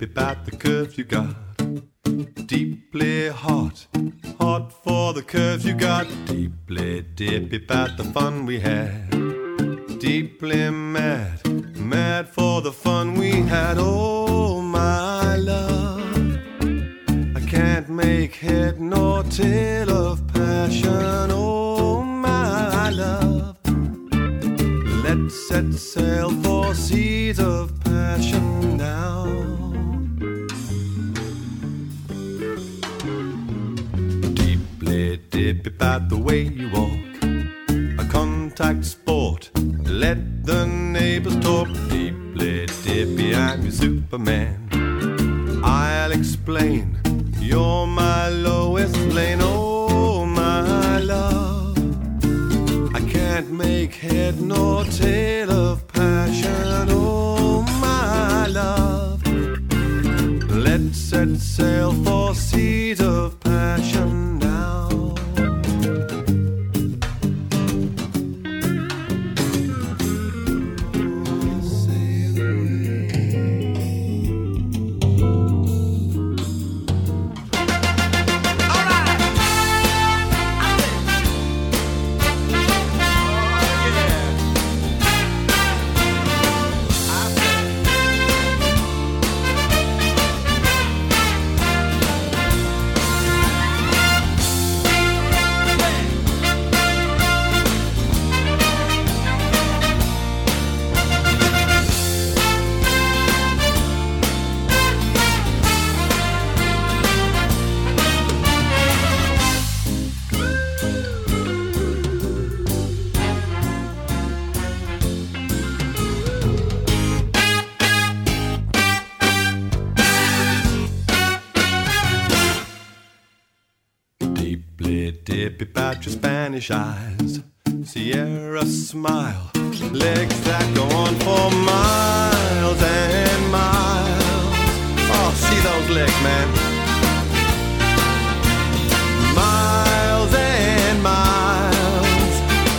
dippy about the curves you got. Deeply hot, hot for the curves you got. Deeply dippy about the fun we had. Deeply mad, mad for the fun we had. Oh my love, I can't make head nor tail of passion. Oh my love, let's set sail for seas of passion now. Deeply dip about the way you walk, a contact sport, let the neighbors talk. Deeply dippy, I'm your Superman, I'll explain, you're my lowest lane. Oh my love, I can't make head nor tail of passion. Oh my love, let's set sail for seas of passion now. Dip about your Spanish eyes, Sierra smile, legs that go on for miles and miles. Oh, see those legs, man. Miles and miles.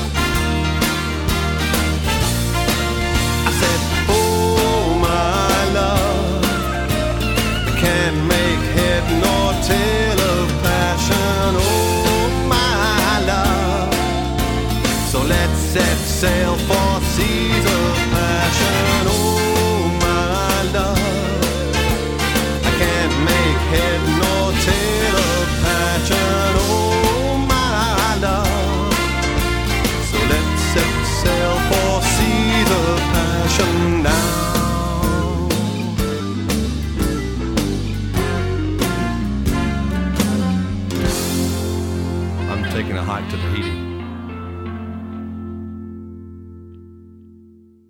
I said, oh my love, I can't make head nor tail of passion. Oh, so let's set sail for seas of passion. Oh my love, I can't make head nor tail of passion. Oh my love, so let's set sail for seas of passion now. I'm taking a hike to Tahiti.